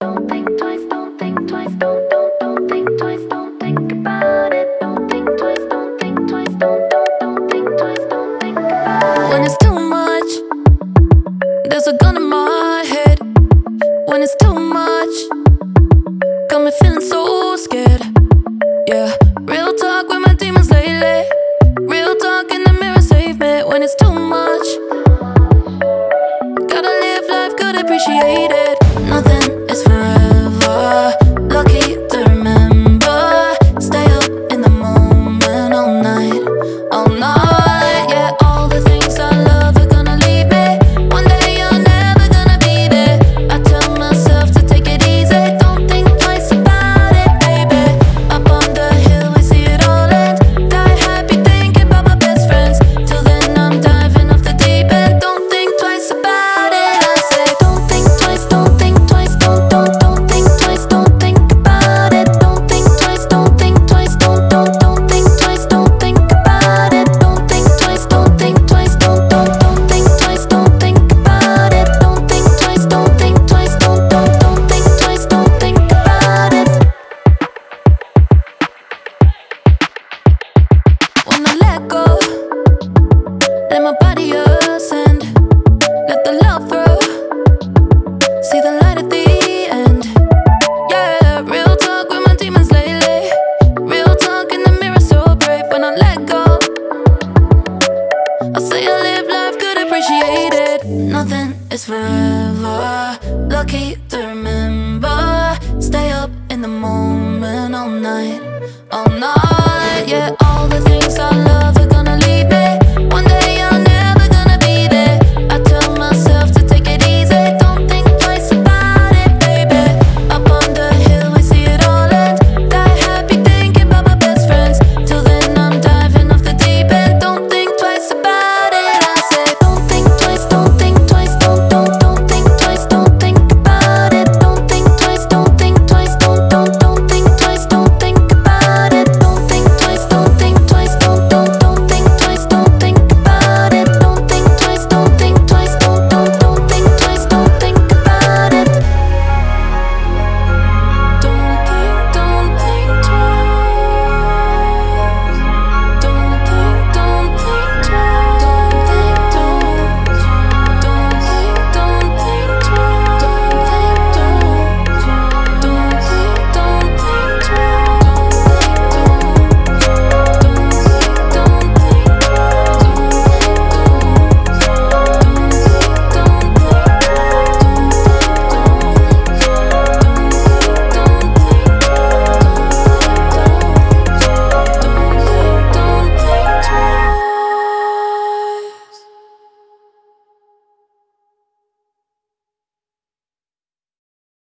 don't think twice, don't think twice, don't think twice, don't think about it. Don't think twice, don't think twice, don't think twice, don't think about it. When it's too much, there's a gun in my head. When it's too much, got me feeling so scared. Yeah, real